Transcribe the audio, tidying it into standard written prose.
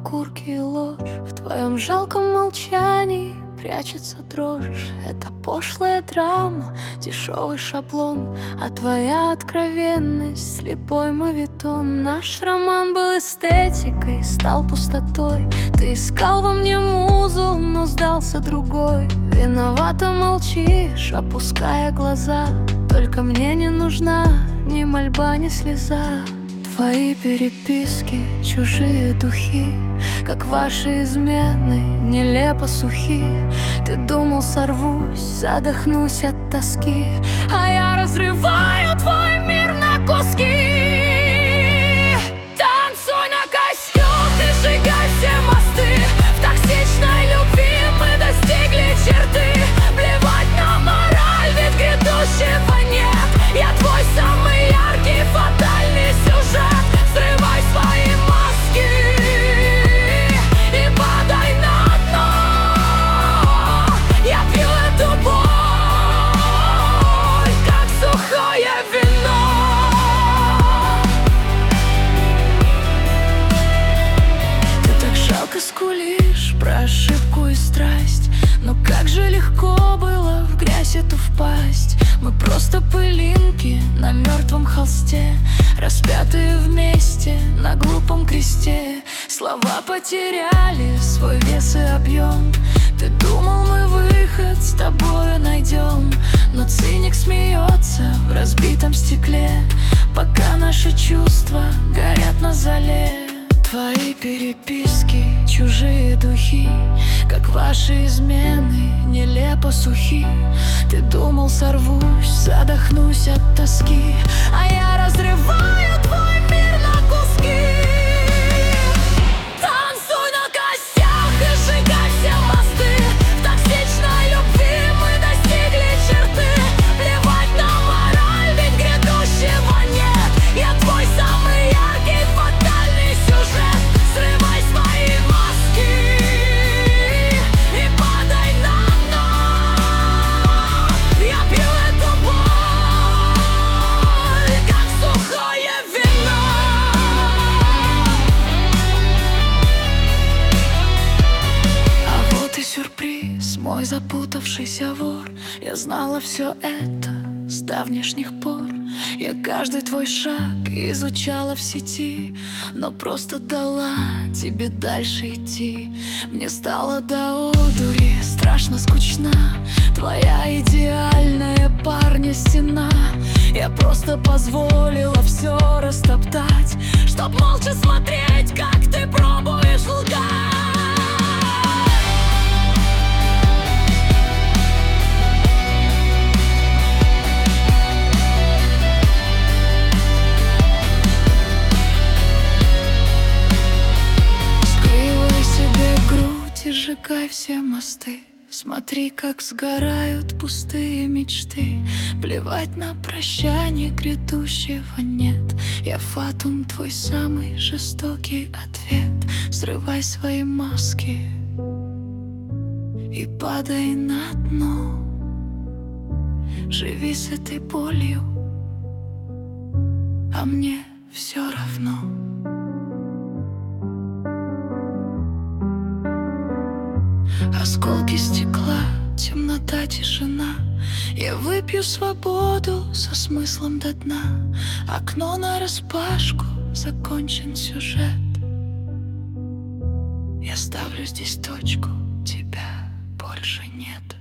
окурки и ложь. В твоем жалком молчании прячется дрожь. Это пошлая драма, дешевый шаблон, а твоя откровенность — слепой моветон. Наш роман был эстетикой, стал пустотой. Ты искал во мне музу, но сдался другой. Виновато молчишь, опуская глаза. Только мне не нужна ни мольба, ни слеза. Твои переписки, чужие духи, как ваши измены, нелепо сухи. Ты думал, сорвусь, задохнусь от тоски, а я разрываю твой мир на куски. Танцуй на костюм, ты сжигай все мосты. В токсичной любви мы достигли черты. Плевать на мораль, ведь грядущего нет. Я твой самый яркий, фатальный сюжет. Срывай свои маски и падай на дно. Я пью эту боль, как сухое вино. Ты так жалко скулишь про ошибку и страсть, но как же легко было в грязь эту впасть. Мы просто пылинки на мертвом холсте, распятые вместе на глупом кресте. Слова потеряли свой вес и объем. Ты думал, мы выход с тобою найдем, но циник смеется в разбитом стекле, пока наши чувства горят на золе. Твои переписки, чужие духи, как ваши измены, нелепо сухи. Ты думал, сорвусь, задохнусь от тоски, а я разрываю твой мир на куски. Танцуй на костях и сжигай все мосты. В токсичной любви мы достигли черты. Плевать на мораль, ведь грядущего нет. Я твой самый яркий, фатальный сюжет. Срывай свои маски и падай на дно. Я пью эту боль, как сухое вино. А вот и сюрприз, мой запутавшийся вор. Я знала все это с давнешних пор. Я каждый твой шаг изучала в сети, но просто дала тебе дальше идти. Мне стало до одури страшно скучна твоя идеальная парня стена. Я просто позволила все растоптать, чтоб молча смотреть, как ты пробуешь лгать. И сжигай все мосты. Смотри, как сгорают пустые мечты. Плевать на прощание, грядущего нет. Я фатум, твой самый жестокий ответ. Срывай свои маски и падай на дно. Живи с этой болью, а мне все равно. Осколки стекла, темнота, тишина. Я выпью свободу со смыслом до дна. Окно нараспашку, закончен сюжет. Я ставлю здесь точку, тебя больше нет.